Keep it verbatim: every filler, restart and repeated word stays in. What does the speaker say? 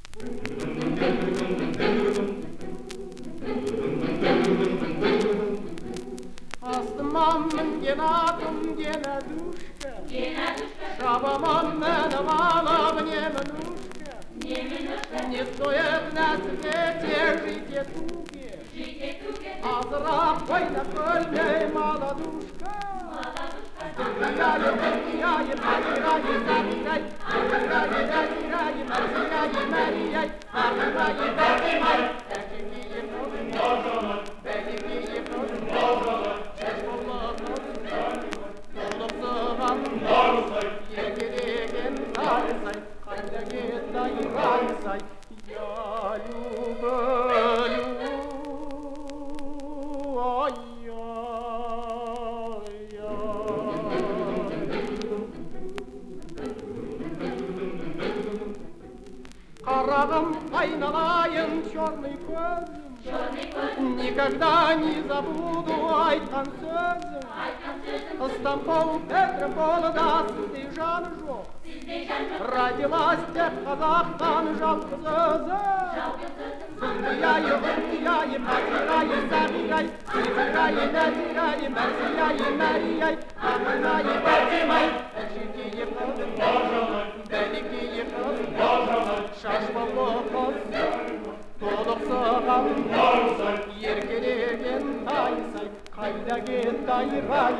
Астымамын ген атым генадушка, шабамаммен валом немнушка, не стоит на свете жить и туге, азрак пой на кольной молодушка. Забирай, забирай, забирай, забирай, забирай, забирай, забирай, забирай, забирай, я люблю, Карагым айналайын черный көзім, никогда не забуду айтқан сөзім. Стамбул, Петрополда сіздей жаны жоқ, родилась тек қазақтан жалғыз өзім. Зымбияйы, ұмбияйы, мәзирайы, забирай, забирайы, нәзирайы, мәрзияйы, мәрияй, амынайы, бәтимай, әшекейі қыз, бәлекейі қыз, шашбалы қыз, толықсыған еркелеген тайсай, қайда кетті айрай,